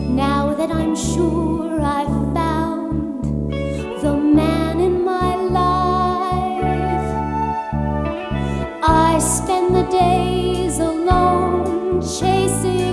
Now that I'm sure I've found the man in my life, I spend the days alone chasing